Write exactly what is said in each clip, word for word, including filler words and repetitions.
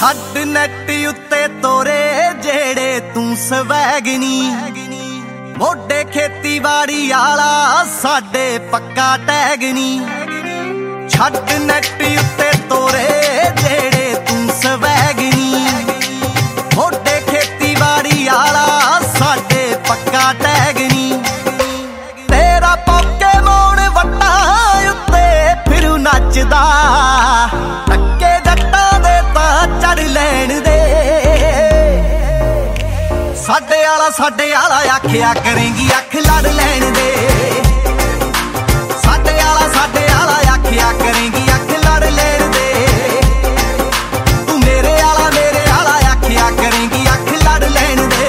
ਛੱਡ ਨੈਟ ਉੱਤੇ ਤੋਰੇ ਜਿਹੜੇ ਤੂੰ ਸਵੈਗਨੀ, ਮੋਢੇ ਖੇਤੀਬਾੜੀ ਆਲਾ ਸਾਡੇ ਪੱਕਾ ਟੈਗਨੀ। ਛੱਡ ਨੈਟ ਉੱਤੇ ਤੋਰੇ ਜਿਹੜੇ ਤੂੰ ਸਵੈਗਨੀ, ਮੋਢੇ ਖੇਤੀਬਾੜੀ ਆਲਾ ਸਾਡੇ ਪੱਕਾ ਟੈਗਨੀ। ਤੇਰਾ ਪੋਕੇਮੋਨ ਵੱਟਾਂ ਉੱਤੇ ਫਿਰੂ ਨੱਚਦਾ, ਟੱਕੇ ਜੱਟਾਂ ਦੇ ਤਾਂ ਚੜ ਲੈਣ ਦੇ। ਸਾਡੇ ਆਲਾ ਸਾਡੇ ਆਲਾ ਆਖਿਆ ਕਰੇਂਗੀ ਅੱਖ ਲੜ ਲੈਣ ਦੇ। ਸਾਡੇ ਆਲਾ ਸਾਡੇ ਆਲਾ ਆਖਿਆ ਕਰੇਂਗੀ ਅੱਖ ਲੜ ਲੈਣ ਦੇ। ਤੂੰ ਮੇਰੇ ਆਲਾ ਮੇਰੇ ਆਲਾ ਆਖਿਆ ਕਰੇਂਗੀ ਅੱਖ ਲੜ ਲੈਣ ਦੇ।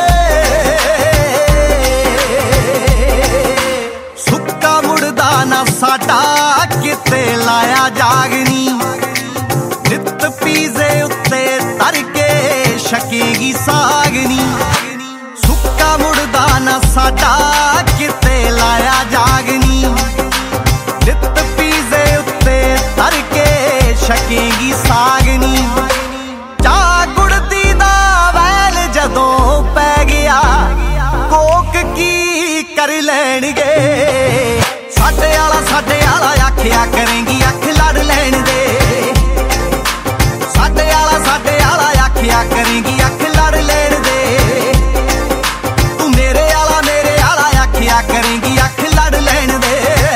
ਸੁੱਕਾ ਮੁੜਦਾ ਨਾ ਸਾਡਾ ਕਿਤੇ ਲਾਇਆ ਜਾਗਨੀ, ਨਿੱਤ ਪੀਜ਼ੇ ਉੱਤੇ ਤਰ ਕੇ ਛਕੇਗੀ ਸਾਗਨੀ। ਸੁੱਕਾ ਮੁੜਦਾ ਨਾ ਸਾਡਾ ਕਿਤੇ ਲਾਇਆ ਜਾਗਨੀ, ਨਿੱਤ ਪੀਜ਼ੇ ਉੱਤੇ ਤਰ ਕੇ ਛਕੇਗੀ ਸਾਗਨੀ। ਚਾਹ ਗੁੜਦੀ ਦਾ ਵੈਲ ਜਦੋਂ ਪੈ ਗਿਆ, ਕੋਕ ਕੀ ਕਰ ਲੈਣਗੇ। ਸਾਡੇ ਆਲਾ ਸਾਡੇ ਆਲਾ ਆਖਿਆ ਕਰੇਂਗੀ ਅੱਖ ਲੜ ਲੈਣ ਦੇ। ਸਾਡੇ ਆਲਾ ਸਾਡੇ ਆਲਾ ਆਖਿਆ ਕਰੇਂਗੀ ਅੱਖ ਲੜ ਲੈਣ ਦੇ। ਤੂੰ ਮੇਰੇ ਆਲਾ ਮੇਰੇ ਆਲਾ ਆਖਿਆ ਕਰੇਂਗੀ ਅੱਖ ਲੜ ਲੈਣ ਦੇ।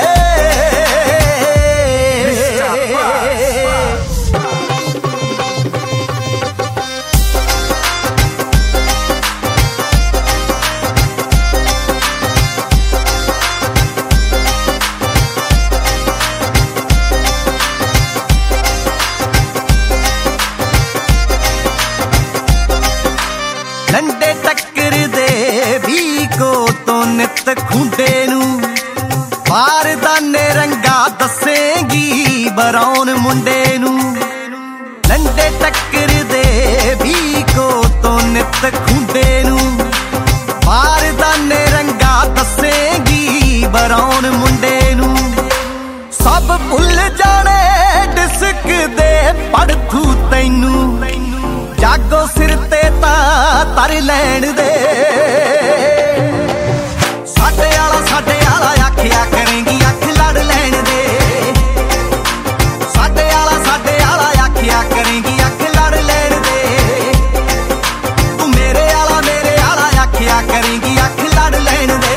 ਡੰਡੇ ਟੱਕਰਦੇ ਵੀ ਕੋ ਤੋਂ ਨਿੱਤ ਖੁੰਡੇ ਨੂੰ, ਬਾਰਦਾਨੇ ਰੰਗਾ ਦੱਸੇਗੀ ਬਰਾਉਨ ਮੁੰਡੇ ਨੂੰ। ਡੰਡੇ ਟੱਕਰਦੇ ਵੀ ਕੋ ਤੋਂ ਨਿੱਤ ਖੁੰਡੇ ਨੂੰ, ਬਾਰਦਾਨੇ ਰੰਗਾ ਦੱਸੇਗੀ ਬਰਾਉਨ ਮੁੰਡੇ ਨੂੰ। ਸਭ ਭੁੱਲ ਜਾਣੇ ਡਿਸਕ ਦੇ ਪੜਥੂ ਤੈਨੂੰ, ਜਾਗੋ ਸਿਰ ਤੇ ਤਾਂ ਤਰ ਲੈਣ ਦੇ। ਸਾਡੇ ਆਲਾ ਸਾਡੇ ਆਲਾ ਆਖਿਆ ਕਰੇਂਗੀ ਅੱਖ ਲੜ ਲੈਣ ਦੇ। ਸਾਡੇ ਆਲਾ ਸਾਡੇ ਆਲਾ ਆਖਿਆ ਕਰੇਂਗੀ ਅੱਖ ਲੜ ਲੈਣ ਦੇ। ਤੂੰ ਮੇਰੇ ਆਲਾ ਮੇਰੇ ਆਲਾ ਆਖਿਆ ਕਰੇਂਗੀ ਅੱਖ ਲੜ ਲੈਣ ਦੇ।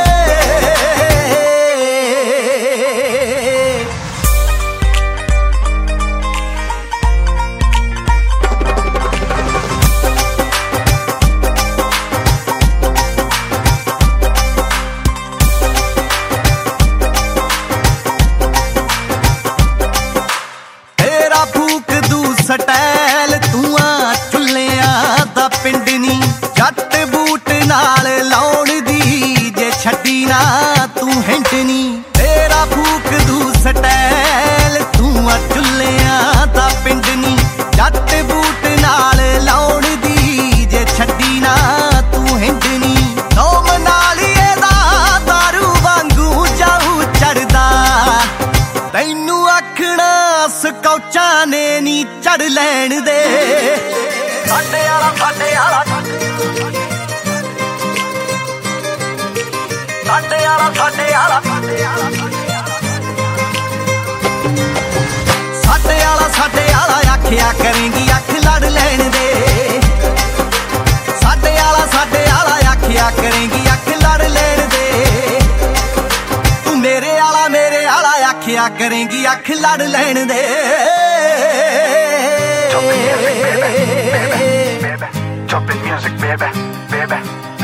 ਸਟੈਲ ਤੂੰ ਆ ਚੁੱਲਿਆਂ ਦਾ ਪਿੰਡ ਨੀ, ਜੱਟ ਬੂਟ ਨਾਲ ਲਾਉਣ ਦੀ ਜੇ ਛੱਡੀ ਨਾ ਤੂੰ ਹਿੰਟ ਨੀ। ਤੇਰਾ ਫੂਕ ਦੂ ਸਟੈਲ ਤੂੰ ਆ ਚੁੱਲਿਆਂ ਦਾ ਪਿੰਡ ਨੀ, ਜੱਟ ਬੂਟ ਨਾਲ ਲਾਉਣ ਦੀ ਜੇ ਛੱਡੀ ਨਾ ਤੂੰ ਹਿੰਟ ਨੀ। ਨੋਮ ਨਾਲ ਇਹਦਾ ਦਾਰੂ ਵਾਂਗੂ ਜਾਊ ਚੜਦਾ, ਤੈਨੂੰ ਆਖਣਾ ਸਕੌਚਾਂ ਨੇ ਨੀ ਚੜ ਲੈਣ ਦੇ। ਸਾਡੇ ਆਲਾ ਸਾਡੇ ਆਲਾ ਸਾਡੇ ਆਲਾ ਸਾਡੇ ਆਲਾ ਸਾਡੇ ਆਲਾ ਸਾਡੇ ਆਲਾ ਆਖਿਆ ਕਰੇਂਗੀ ਅੱਖ ਲੜ ਲੈਣ ਦੇ। ਸਾਡੇ ਆਲਾ ਸਾਡੇ ਆਲਾ ਆਖਿਆ ਕਰੇਂਗੀ ਅੱਖ ਲੜ ਲੈਣ ਦੇ। ਤੂੰ ਮੇਰੇ ਆਲਾ ਮੇਰੇ ਆਲਾ ਆਖਿਆ ਕਰੇਂਗੀ ਅੱਖ ਲੜ ਲੈਣ ਦੇ। Chopping music, baby, baby. Chopping music, baby, baby.